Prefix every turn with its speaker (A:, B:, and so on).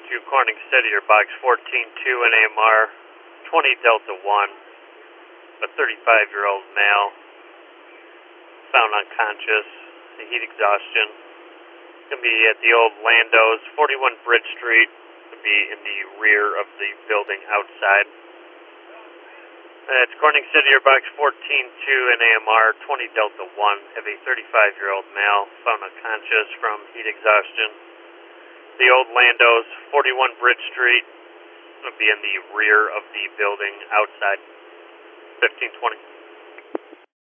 A: to Corning City, or box 14-2 in AMR, 20 Delta 1, a 35-year-old male, found unconscious, heat exhaustion. Going to be at the old Lando's, 41 Bridge Street, going to be in the rear of the building outside. It's Corning City, or box 14-2 in AMR, 20 Delta 1, have a 35-year-old male, found unconscious from heat exhaustion. The old Lando's, 41 Bridge Street, will be in the rear of the building outside, 1520.